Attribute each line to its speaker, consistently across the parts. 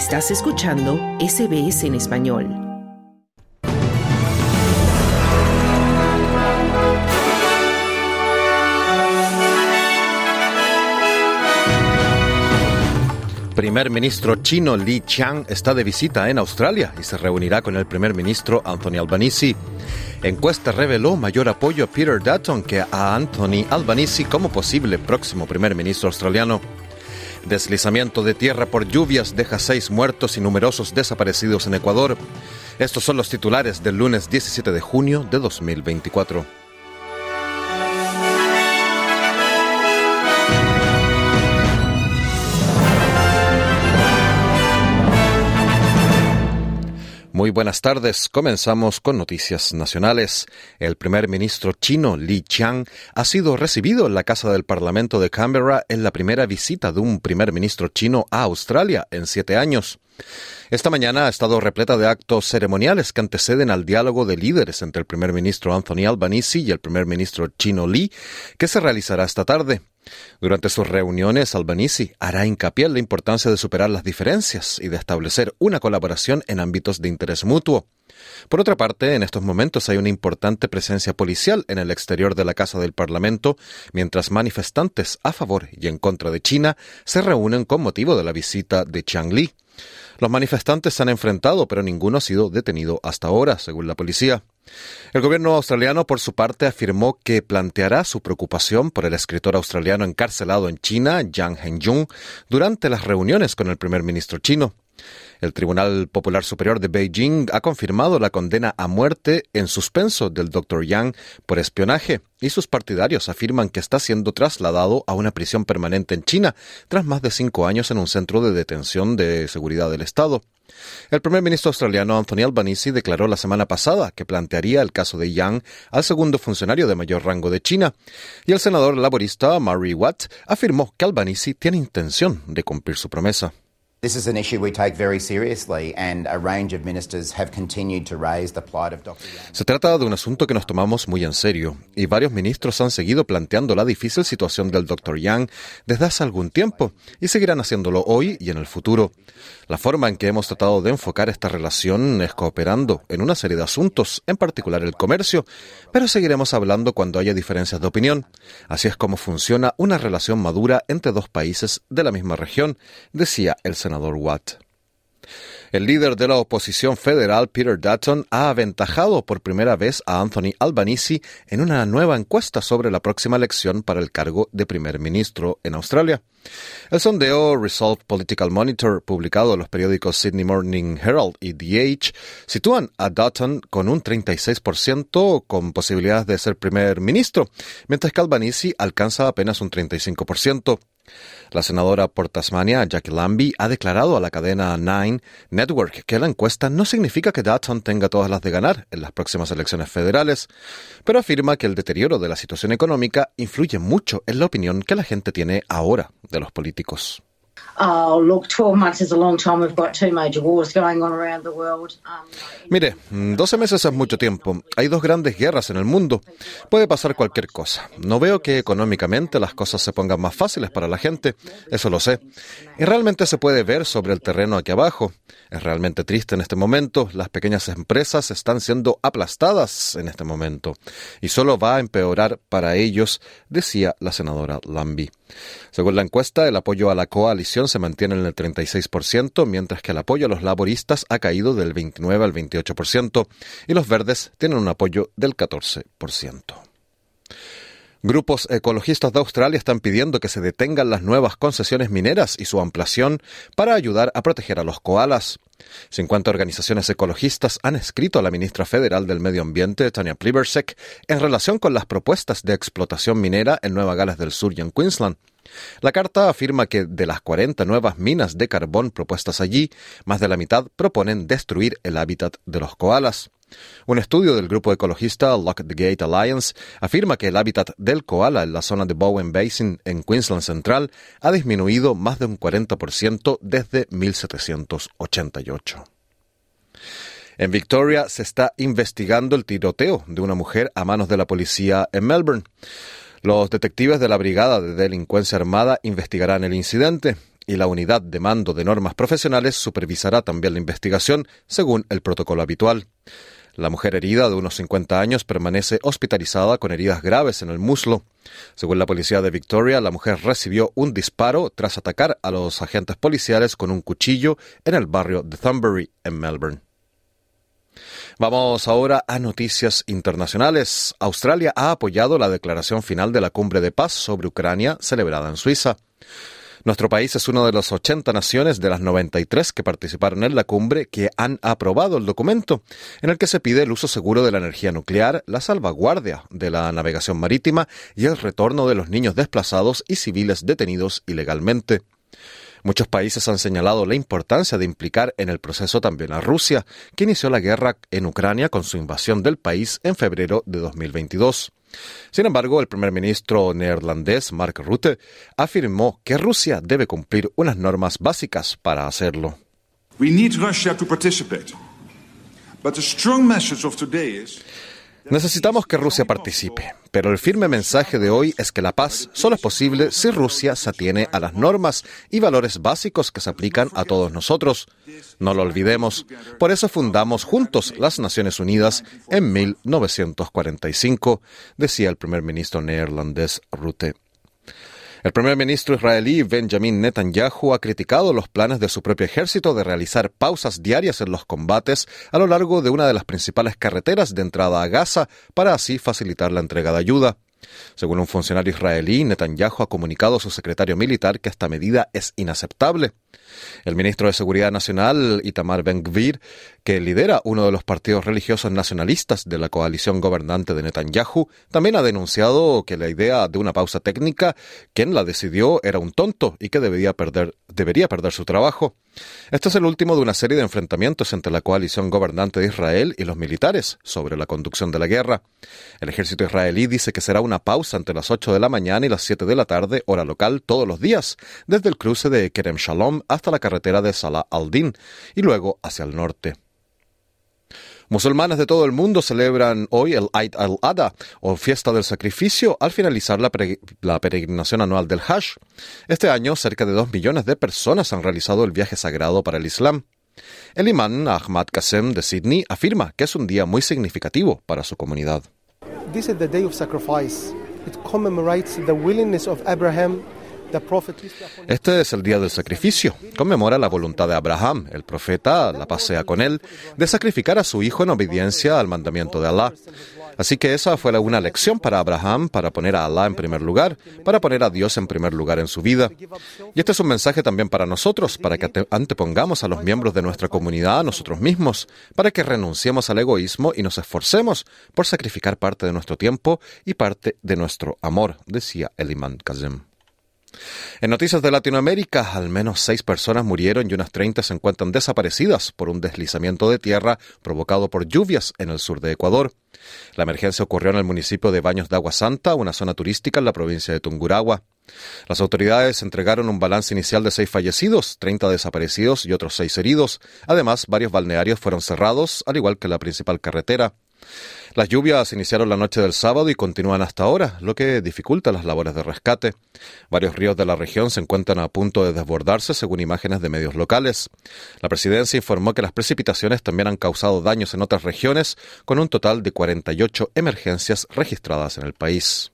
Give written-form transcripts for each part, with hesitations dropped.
Speaker 1: Estás escuchando SBS en español.
Speaker 2: Primer ministro chino Li Qiang está de visita en Australia y se reunirá con el primer ministro Anthony Albanese. Encuesta reveló mayor apoyo a Peter Dutton que a Anthony Albanese como posible próximo primer ministro australiano. Deslizamiento de tierra por lluvias deja 6 muertos y numerosos desaparecidos en Ecuador. Estos son los titulares del lunes 17 de junio de 2024. Muy buenas tardes. Comenzamos con noticias nacionales. El primer ministro chino Li Qiang ha sido recibido en la Casa del Parlamento de Canberra en la primera visita de un primer ministro chino a Australia en 7 años. Esta mañana ha estado repleta de actos ceremoniales que anteceden al diálogo de líderes entre el primer ministro Anthony Albanese y el primer ministro chino Li, que se realizará esta tarde. Durante sus reuniones, Albanese hará hincapié en la importancia de superar las diferencias y de establecer una colaboración en ámbitos de interés mutuo. Por otra parte, en estos momentos hay una importante presencia policial en el exterior de la Casa del Parlamento, mientras manifestantes a favor y en contra de China se reúnen con motivo de la visita de Qiang Li. Los manifestantes se han enfrentado, pero ninguno ha sido detenido hasta ahora, según la policía. El gobierno australiano, por su parte, afirmó que planteará su preocupación por el escritor australiano encarcelado en China, Yang Hengjun, durante las reuniones con el primer ministro chino. El Tribunal Popular Superior de Beijing ha confirmado la condena a muerte en suspenso del Dr. Yang por espionaje y sus partidarios afirman que está siendo trasladado a una prisión permanente en China tras más de 5 años en un centro de detención de seguridad del Estado. El primer ministro australiano Anthony Albanese declaró la semana pasada que plantearía el caso de Yang al segundo funcionario de mayor rango de China, y el senador laborista Murray Watt afirmó que Albanese tiene intención de cumplir su promesa.
Speaker 3: This is an issue we take very seriously and a range of ministers have continued to raise the plight of Dr. Yang.
Speaker 2: Se trata de un asunto que nos tomamos muy en serio y varios ministros han seguido planteando la difícil situación del Dr. Yang desde hace algún tiempo y seguirán haciéndolo hoy y en el futuro. La forma en que hemos tratado de enfocar esta relación es cooperando en una serie de asuntos, en particular el comercio, pero seguiremos hablando cuando haya diferencias de opinión. Así es como funciona una relación madura entre dos países de la misma región, decía el senador Watt. El líder de la oposición federal, Peter Dutton, ha aventajado por primera vez a Anthony Albanese en una nueva encuesta sobre la próxima elección para el cargo de primer ministro en Australia. El sondeo Resolve Political Monitor, publicado en los periódicos Sydney Morning Herald y The Age, sitúan a Dutton con un 36% con posibilidades de ser primer ministro, mientras que Albanese alcanza apenas un 35%. La senadora por Tasmania, Jackie Lambie, ha declarado a la cadena Nine Network que la encuesta no significa que Dutton tenga todas las de ganar en las próximas elecciones federales, pero afirma que el deterioro de la situación económica influye mucho en la opinión que la gente tiene ahora de los políticos. Mire, 12 meses es mucho tiempo. Hay 2 grandes guerras en el mundo. Puede pasar cualquier cosa. No veo que económicamente las cosas se pongan más fáciles para la gente. Eso lo sé. Y realmente se puede ver sobre el terreno aquí abajo. Es realmente triste en este momento. Las pequeñas empresas están siendo aplastadas en este momento. Y solo va a empeorar para ellos, decía la senadora Lambie. Según la encuesta, el apoyo a la coalición se mantiene en el 36%, mientras que el apoyo a los laboristas ha caído del 29 al 28%, y los verdes tienen un apoyo del 14%. Grupos ecologistas de Australia están pidiendo que se detengan las nuevas concesiones mineras y su ampliación para ayudar a proteger a los koalas. 50 organizaciones ecologistas han escrito a la ministra federal del Medio Ambiente, Tanya Plibersek, en relación con las propuestas de explotación minera en Nueva Gales del Sur y en Queensland. La carta afirma que de las 40 nuevas minas de carbón propuestas allí, más de la mitad proponen destruir el hábitat de los koalas. Un estudio del grupo ecologista Lock the Gate Alliance afirma que el hábitat del koala en la zona de Bowen Basin en Queensland Central ha disminuido más de un 40% desde 1788. En Victoria se está investigando el tiroteo de una mujer a manos de la policía en Melbourne. Los detectives de la Brigada de Delincuencia Armada investigarán el incidente. y la unidad de mando de normas profesionales supervisará también la investigación según el protocolo habitual. La mujer herida, de unos 50 años, permanece hospitalizada con heridas graves en el muslo. Según la policía de Victoria, la mujer recibió un disparo tras atacar a los agentes policiales con un cuchillo en el barrio de Thornbury, en Melbourne. Vamos ahora a noticias internacionales. Australia ha apoyado la declaración final de la Cumbre de Paz sobre Ucrania celebrada en Suiza. Nuestro país es una de las 80 naciones de las 93 que participaron en la cumbre que han aprobado el documento, en el que se pide el uso seguro de la energía nuclear, la salvaguardia de la navegación marítima y el retorno de los niños desplazados y civiles detenidos ilegalmente. Muchos países han señalado la importancia de implicar en el proceso también a Rusia, que inició la guerra en Ucrania con su invasión del país en febrero de 2022. Sin embargo, el primer ministro neerlandés Mark Rutte afirmó que Rusia debe cumplir unas normas básicas para hacerlo.
Speaker 4: We need Russia to participate. But the strong message of today is
Speaker 2: Necesitamos que Rusia participe, pero el firme mensaje de hoy es que la paz solo es posible si Rusia se atiene a las normas y valores básicos que se aplican a todos nosotros. No lo olvidemos. Por eso fundamos juntos las Naciones Unidas en 1945, decía el primer ministro neerlandés Rutte. El primer ministro israelí Benjamin Netanyahu ha criticado los planes de su propio ejército de realizar pausas diarias en los combates a lo largo de una de las principales carreteras de entrada a Gaza para así facilitar la entrega de ayuda. Según un funcionario israelí, Netanyahu ha comunicado a su secretario militar que esta medida es inaceptable. El ministro de Seguridad Nacional, Itamar Ben-Gvir, que lidera uno de los partidos religiosos nacionalistas de la coalición gobernante de Netanyahu, también ha denunciado que la idea de una pausa técnica, quien la decidió, era un tonto y que debería perder su trabajo. Este es el último de una serie de enfrentamientos entre la coalición gobernante de Israel y los militares sobre la conducción de la guerra. El ejército israelí dice que será una pausa entre las 8 de la mañana y las 7 de la tarde, hora local, todos los días, desde el cruce de Kerem Shalom hasta la carretera de Salah al-Din y luego hacia el norte. Musulmanes de todo el mundo celebran hoy el Eid al-Adha, o fiesta del sacrificio, al finalizar la peregrinación anual del Hajj. Este año, cerca de 2 millones de personas han realizado el viaje sagrado para el Islam. El imán Ahmad Qasem de Sydney afirma que es un día muy significativo para su comunidad.
Speaker 5: This is the day of sacrifice. It commemorates the willingness of Abraham.
Speaker 2: Este es el día del sacrificio. Conmemora la voluntad de Abraham, el profeta, la paz sea con él, de sacrificar a su hijo en obediencia al mandamiento de Alá. Así que esa fue una lección para Abraham, para poner a Alá en primer lugar, para poner a Dios en primer lugar en su vida. Y este es un mensaje también para nosotros, para que antepongamos a los miembros de nuestra comunidad a nosotros mismos, para que renunciemos al egoísmo y nos esforcemos por sacrificar parte de nuestro tiempo y parte de nuestro amor, decía el imán Qasem. En noticias de Latinoamérica, al menos 6 personas murieron y unas 30 se encuentran desaparecidas por un deslizamiento de tierra provocado por lluvias en el sur de Ecuador. La emergencia ocurrió en el municipio de Baños de Agua Santa, una zona turística en la provincia de Tungurahua. Las autoridades entregaron un balance inicial de 6 fallecidos, 30 desaparecidos y otros 6 heridos. Además, varios balnearios fueron cerrados, al igual que la principal carretera. Las lluvias iniciaron la noche del sábado y continúan hasta ahora, lo que dificulta las labores de rescate. Varios ríos de la región se encuentran a punto de desbordarse, según imágenes de medios locales. La presidencia informó que las precipitaciones también han causado daños en otras regiones, con un total de 48 emergencias registradas en el país.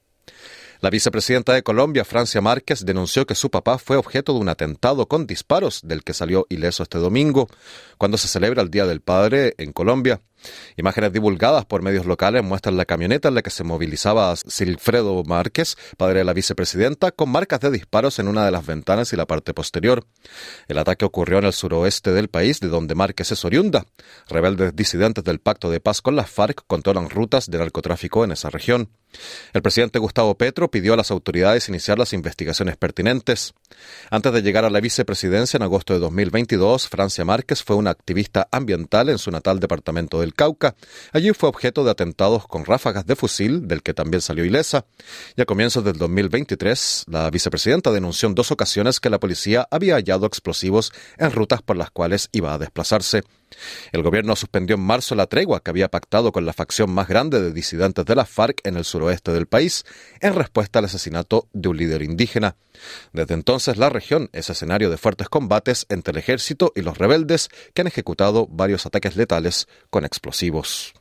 Speaker 2: La vicepresidenta de Colombia, Francia Márquez, denunció que su papá fue objeto de un atentado con disparos del que salió ileso este domingo, cuando se celebra el Día del Padre en Colombia. Imágenes divulgadas por medios locales muestran la camioneta en la que se movilizaba Silfredo Márquez, padre de la vicepresidenta, con marcas de disparos en una de las ventanas y la parte posterior. El ataque ocurrió en el suroeste del país, de donde Márquez es oriunda. Rebeldes disidentes del Pacto de Paz con las FARC controlan rutas de narcotráfico en esa región. El presidente Gustavo Petro pidió a las autoridades iniciar las investigaciones pertinentes. Antes de llegar a la vicepresidencia en agosto de 2022, Francia Márquez fue una activista ambiental en su natal departamento del Cauca. Allí fue objeto de atentados con ráfagas de fusil, del que también salió ilesa. Y a comienzos del 2023, la vicepresidenta denunció en 2 ocasiones que la policía había hallado explosivos en rutas por las cuales iba a desplazarse. El gobierno suspendió en marzo la tregua que había pactado con la facción más grande de disidentes de la FARC en el suroeste del país, en respuesta al asesinato de un líder indígena. Desde entonces, la región es escenario de fuertes combates entre el ejército y los rebeldes, que han ejecutado varios ataques letales con explosivos.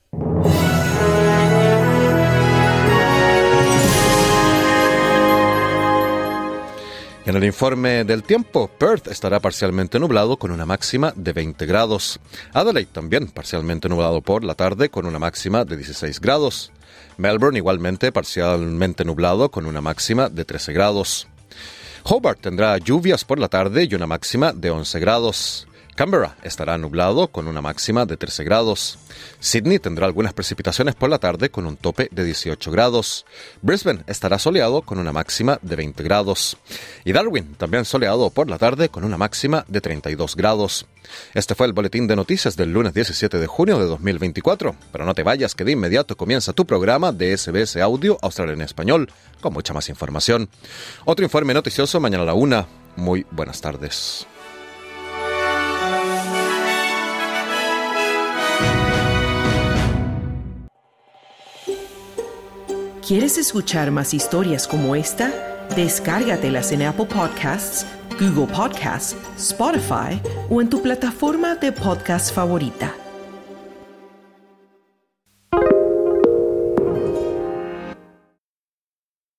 Speaker 2: En el informe del tiempo, Perth estará parcialmente nublado con una máxima de 20 grados. Adelaide también parcialmente nublado por la tarde con una máxima de 16 grados. Melbourne igualmente parcialmente nublado con una máxima de 13 grados. Hobart tendrá lluvias por la tarde y una máxima de 11 grados. Canberra estará nublado con una máxima de 13 grados. Sydney tendrá algunas precipitaciones por la tarde con un tope de 18 grados. Brisbane estará soleado con una máxima de 20 grados. Y Darwin también soleado por la tarde con una máxima de 32 grados. Este fue el boletín de noticias del lunes 17 de junio de 2024. Pero no te vayas, que de inmediato comienza tu programa de SBS Audio Australia en Español con mucha más información. Otro informe noticioso mañana a la 1. Muy buenas tardes.
Speaker 1: ¿Quieres escuchar más historias como esta? Descárgatelas en Apple Podcasts, Google Podcasts, Spotify o en tu plataforma de podcast favorita.